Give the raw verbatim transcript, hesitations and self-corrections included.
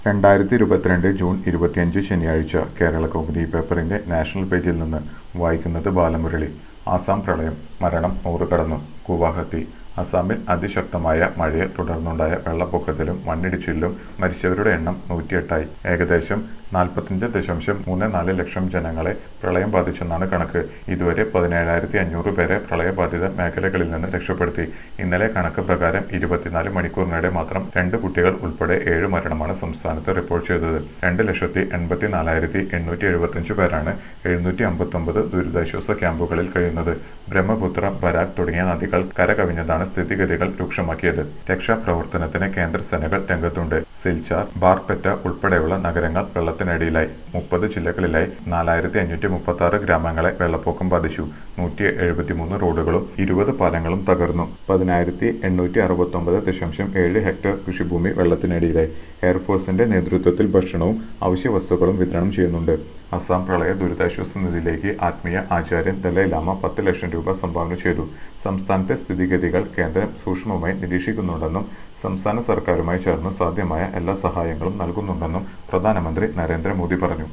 രണ്ടായിരത്തി ഇരുപത്തിരണ്ട് ജൂൺ ഇരുപത്തിയഞ്ച് ശനിയാഴ്ച കേരളകൗമുദി പേപ്പറിന്റെ നാഷണൽ പേജിൽ നിന്ന് വായിക്കുന്നത് ബാലമുരളി. ആസാം പ്രളയം, മരണം നൂറ് കടന്നു. ഗുവാഹത്തി. അസാമിൽ അതിശക്തമായ മഴയെ തുടർന്നുണ്ടായ വെള്ളപ്പൊക്കത്തിലും മണ്ണിടിച്ചിലിലും മരിച്ചവരുടെ എണ്ണം നൂറ്റിയെട്ടായി. ഏകദേശം നാൽപ്പത്തിയഞ്ച് ദശാംശം മൂന്ന് നാല് ലക്ഷം ജനങ്ങളെ പ്രളയം ബാധിച്ചെന്നാണ് കണക്ക്. ഇതുവരെ പതിനേഴായിരത്തി അഞ്ഞൂറ് പേരെ പ്രളയബാധിത മേഖലകളിൽ നിന്ന് രക്ഷപ്പെടുത്തി. ഇന്നലെ കണക്ക് പ്രകാരം ഇരുപത്തിനാല് മണിക്കൂറിനിടെ മാത്രം രണ്ട് കുട്ടികൾ ഉൾപ്പെടെ ഏഴ് മരണമാണ് സംസ്ഥാനത്ത് റിപ്പോർട്ട് ചെയ്തത്. രണ്ട് ലക്ഷത്തി എൺപത്തി നാലായിരത്തി എണ്ണൂറ്റി എഴുപത്തിയഞ്ച് പേരാണ് എഴുന്നൂറ്റി അമ്പത്തൊമ്പത് ദുരിതാശ്വാസ ക്യാമ്പുകളിൽ കഴിയുന്നത്. ബ്രഹ്മപുത്ര, ബരാക് തുടങ്ങിയ നദികൾ കരകവിഞ്ഞതാണ് സ്ഥിതിഗതികൾ രൂക്ഷമാക്കിയത്. രക്ഷാപ്രവർത്തനത്തിന് കേന്ദ്രസേനകൾ രംഗത്തുണ്ട്. സിൽച്ചാർ, ബാർപെറ്റ ഉൾപ്പെടെയുള്ള നഗരങ്ങൾ വെള്ളത്തിനടിയിലായി. മുപ്പത് ജില്ലകളിലായി നാലായിരത്തി അഞ്ഞൂറ്റി മുപ്പത്തി ആറ് ഗ്രാമങ്ങളെ വെള്ളപ്പൊക്കം ബാധിച്ചു. നൂറ്റി എഴുപത്തിമൂന്ന് റോഡുകളും ഇരുപത് പാലങ്ങളും തകർന്നു. പതിനായിരത്തി എണ്ണൂറ്റി അറുപത്തൊമ്പത് ദശാംശം ഏഴ് ഹെക്ടർ കൃഷിഭൂമി വെള്ളത്തിനടിയിലായി. എയർഫോഴ്സിന്റെ നേതൃത്വത്തിൽ ഭക്ഷണവും അവശ്യവസ്തുക്കളും വിതരണം ചെയ്യുന്നുണ്ട്. അസാം പ്രളയ ദുരിതാശ്വാസ നിധിയിലേക്ക് ആത്മീയ ആചാര്യൻ ദലൈലാമ പത്ത് ലക്ഷം രൂപ സംഭാവന ചെയ്തു. സംസ്ഥാനത്തെ സ്ഥിതിഗതികൾ കേന്ദ്രം സൂക്ഷ്മമായി നിരീക്ഷിക്കുന്നുണ്ടെന്നും സംസ്ഥാന സർക്കാരുമായി ചേർന്ന് സാധ്യമായ എല്ലാ സഹായങ്ങളും നൽകുന്നുണ്ടെന്നും പ്രധാനമന്ത്രി നരേന്ദ്രമോദി പറഞ്ഞു.